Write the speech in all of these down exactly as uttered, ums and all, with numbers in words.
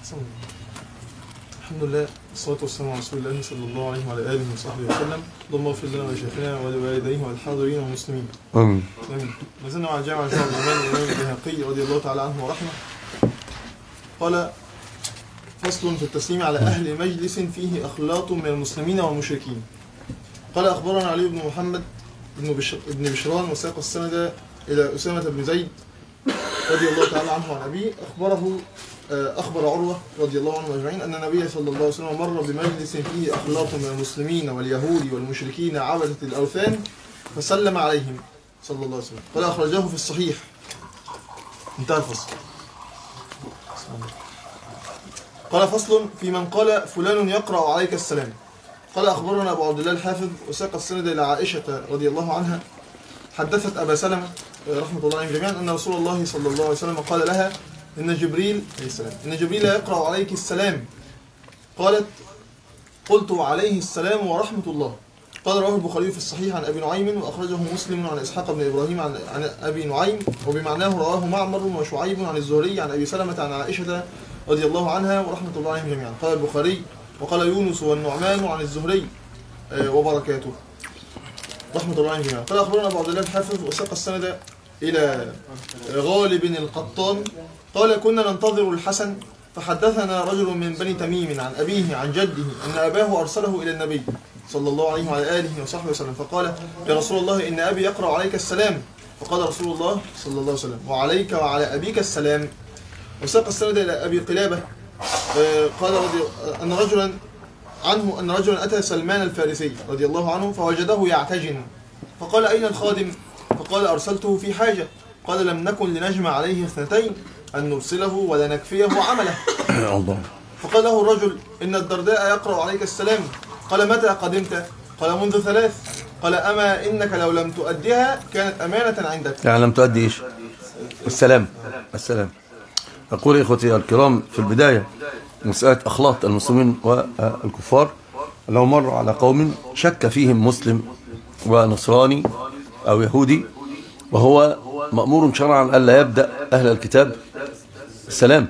الحمد لله والصلاة والسلام على رسول الله صلى الله عليه وعلى آله وصحبه وسلم. اللهم اغفر لنا ولشيخنا ولوالديه وللحاضرين والمسلمين. آمين. آمين. ما زلنا مع جامع شعب الإمام الإمام البيهقي رضي الله تعالى عنه ورحمه. قال: فصل في التسليم على أهل مجلس فيه أخلاط من المسلمين والمشركين. قال: أخبرنا علي بن محمد بن بشر ابن بشران وساق السند إلى أسامة بن زيد رضي الله تعالى عنه وعن أبيه. أخبره أخبر عروة رضي الله عنه أجمعين أن النبي صلى الله عليه وسلم مر بمجلس فيه أخلاط من المسلمين واليهود والمشركين عبدة الأوثان فسلم عليهم صلى الله عليه وسلم. قال: أخرجه في الصحيح. انتهى الفصل. قال: فصل في من قال فلان يقرأ عليك السلام. قال: أخبرنا أبو عبد الله الحافظ وساق السند إلى عائشة رضي الله عنها حدثت أبا سلمة رحمة الله عليهم جميعا أن رسول الله صلى الله عليه وسلم قال لها: إن جبريل عليه السلام إن جبريل يقرأ عليك السلام. قالت: قلت: عليه السلام ورحمة الله. قال: رواه البخاري في الصحيح عن أبي نعيم وأخرجه مسلم عن إسحاق بن إبراهيم عن, عن أبي نعيم وبمعناه رواه معمر وشعيب عن الزهري عن أبي سلمة عن عائشة رضي الله عنها ورحمة الله عليهم جميعا. قال البخاري: وقال يونس والنعمان عن الزهري وبركاته رحمة الله عليهم جميعا. قال: أخبرنا أبو عبد الله الحافظ وساق السند إلى غالب القطان قال: كنا ننتظر الحسن فحدثنا رجل من بني تميم عن أبيه عن جده أن أباه أرسله إلى النبي صلى الله عليه وعلى آله وصحبه وسلم فقال: يا رسول الله إن أبي يقرأ عليك السلام. فقال رسول الله صلى الله عليه وسلم: وعليك وعلى أبيك السلام. وساق السند إلى أبي قلابة قال رضي أن رجلا عنه أن رجلا أتى سلمان الفارسي رضي الله عنه فوجده يعتجن فقال: أين الخادم؟ فقال: أرسلته في حاجة. قال: لم نكن لنجمع عليه اثنتين أن نرسله ولا نكفيه عمله. فقال له الرجل: إن الدرداء يقرأ عليك السلام. قال: متى قدمت؟ قال: منذ ثلاث. قال: أما إنك لو لم تؤديها كانت أمانة عندك. يعني لم تؤدي إيش؟ السلام. السلام. أقول إخوتي الكرام في البداية مسألة أخلاط المسلمين والكفار لو مر على قوم شك فيهم مسلم ونصراني أو يهودي وهو مأمور شرعا ألا يبدأ أهل الكتاب السلام،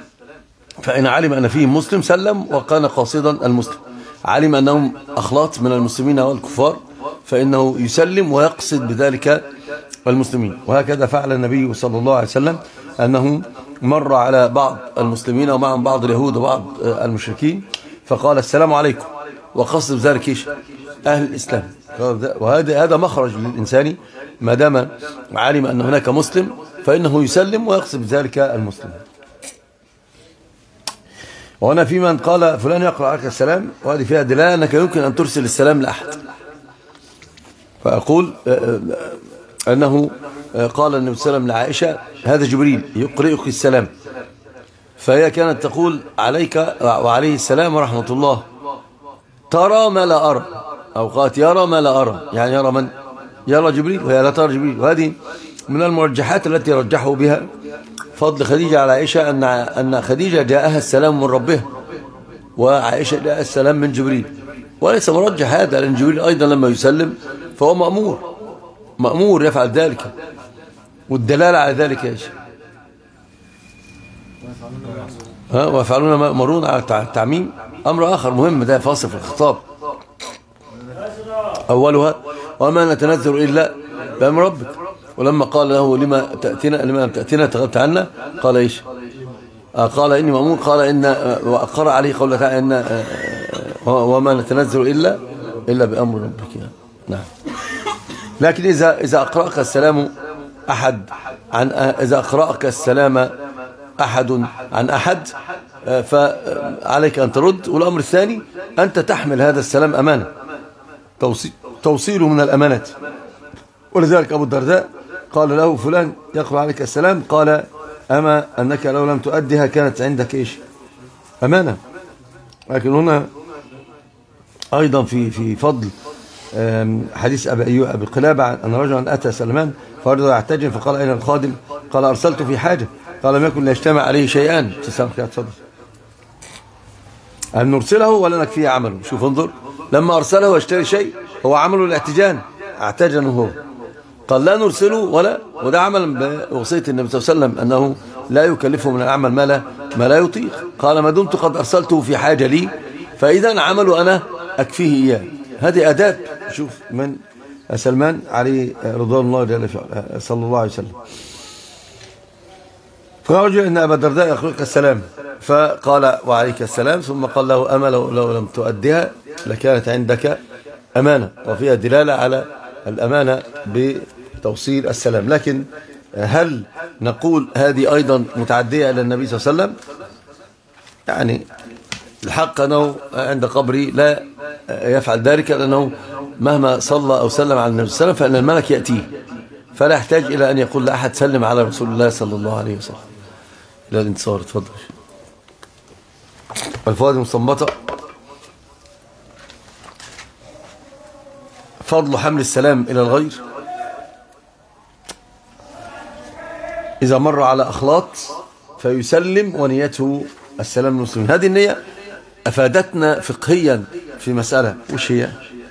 فإن علم أن فيهم مسلم سلم وكان قاصدا المسلم، علم أنهم أخلاط من المسلمين والكفار فإنه يسلم ويقصد بذلك المسلمين. وهكذا فعل النبي صلى الله عليه وسلم أنه مر على بعض المسلمين ومعهم بعض اليهود وبعض المشركين فقال: السلام عليكم، وقصد بذلك إيش؟ أهل الإسلام. وهذا هذا مخرج للإنسان ما دام علم أن هناك مسلم فإنه يسلم ويقصد بذلك المسلم. وهنا في من قال فلان يقرأ عليك السلام، وهذه فيها دلالة أنك يمكن أن ترسل السلام لأحد. فأقول أنه قال النبي صلى الله عليه وسلم لعائشة: هذا جبريل يقرئك السلام، فهي كانت تقول: عليك وعليه السلام ورحمة الله، ترى ما لا أرى، أو قالت: يرى ما لا أرى، يعني يرى من؟ يرى جبريل وهي لا ترى جبريل. وهذه من المرجحات التي رجحوا بها فضل خديجة على عائشة أن أن خديجة جاءها السلام من ربها وعائشة جاءها السلام من جبريل، وليس مرجح هذا لأن جبريل أيضا لما يسلم فهو مأمور مأمور يفعل ذلك، والدلالة على ذلك يا شيخ ها ويفعلون ما يأمرون على التعميم. أمر آخر مهم ده فاصل في الخطاب أولها: وما نتنزل إلا بأمر ربك. ولما قال له: لما تأتينا لما لم تأتينا تغبت عنا، قال إيش؟ آه قال: إني مأمور. قال: إن وأقر عليه قوله تعالى: إن وما نتنزل إلا إلا بأمر ربك. يعني. نعم. لكن إذا إذا أقرأك السلام أحد عن إذا أقرأك السلام أحد عن أحد فعليك أن ترد. والأمر الثاني أنت تحمل هذا السلام أمانة، توصيله من الأمانات. ولذلك أبو الدرداء قال له: فلان يقرأ عليك السلام. قال: أما أنك لو لم تؤديها كانت عندك إيش؟ أمانة. لكن هنا أيضا في في فضل حديث أبي أيوب أبي قلابة أن رجلا أتى سلمان فأراد يعتجن فقال: أين الخادم؟ قال: أرسلت في حاجة. قال: لم يكن ليجتمع عليه شيئان. تفضل. أن نرسله ولا نكفيه عمله. شوف انظر، لما أرسله واشتري شيء هو عمله الاعتجان، اعتجنه هو. قال: لا نرسله ولا، وده عمل بوصية النبي صلى الله عليه وسلم أنه لا يكلفه من العمل ما لا ما لا يطيق. قال ما دمت قد أرسلته في حاجة لي فإذا عمله أنا أكفيه إياه. هذه أداة. شوف من سلمان عليه رضوان الله جل صلى الله عليه وسلم. فرجع إن أبا الدرداء يقولك السلام فقال وعليك السلام ثم قال له أما لو, لو لم تؤديها لكانت عندك أمانة. وفيها دلالة على الأمانة بتوصيل السلام. لكن هل نقول هذه أيضا متعدية إلى النبي صلى الله عليه وسلم؟ يعني الحق أنه عند قبري لا يفعل ذلك لأنه مهما صلى أو سلم على النبي صلى الله عليه وسلم فإن الملك يأتيه فلا يحتاج إلى أن يقول لأحد سلم على رسول الله صلى الله عليه وسلم. إلى الانتصار. تفضل. الفوائد المستنبطة: فضل حمل السلام إلى الغير إذا مر على أخلاط فيسلم ونيته السلام للمسلمين. هذه النية أفادتنا فقهيا في مسألة وش هي؟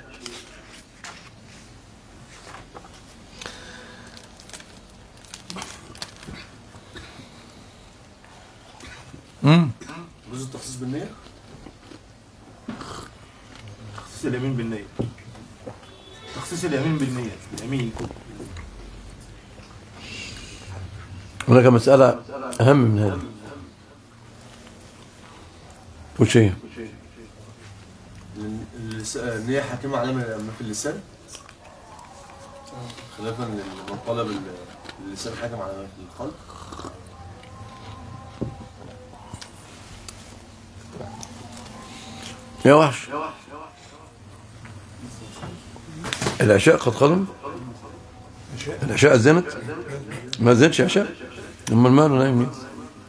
امم جزء التخصيص بالنية، تخصيص اليمين بالنية، تخصيص اليمين بالنية، اليمين هناك مسألة أهم من هذه. وش هي؟ النية حاكمة على ما في اللسان، خلافا لمن طلب اللسان حاكم على ما في القلب. يا وحش العشاء قد قدم. العشاء أذنت ما أذنتش عشاء لما المال نايم ليه؟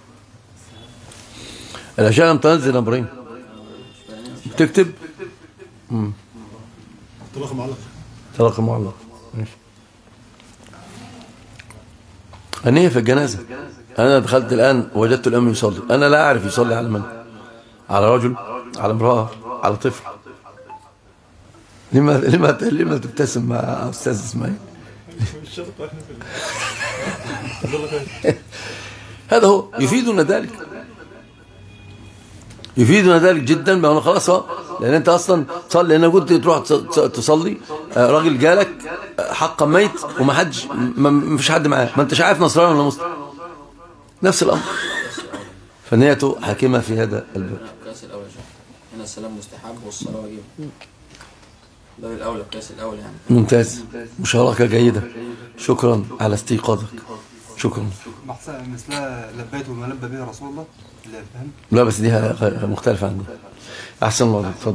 العشاء لم تنزل يا إبراهيم تكتب امم طلاق معلق طلاق معلق. ماشي. النية في الجنازة. أنا دخلت الآن وجدت الأم يصلي، أنا لا أعرف يصلي على من؟ على رجل، على امرأة، على طفل. لما لما لما تبتسم مع أستاذ إسماعيل؟ هذا هو يفيدنا ذلك، يفيدنا ذلك جدا. بقى خلاص اهو، لان انت اصلا تصلي. انا كنت تروح تصلي راجل جالك حقا ميت وما حدش ما فيش حد معاه، ما انتش عارف نصراني ولا مسلم، نفس الامر. فنيته حاكمه في هذا الباب. القياس الاول هنا السلام مستحب والصلاه واجب. ده الاولى، القياس الاول يعني. ممتاز، مشاركه جيده. شكرا على استيقاظك. شكرا. مثلها لبيت وما لبى به رسول الله. لا فهم. لا بس دي مختلفه عن دي. احسن الله. اتفضل.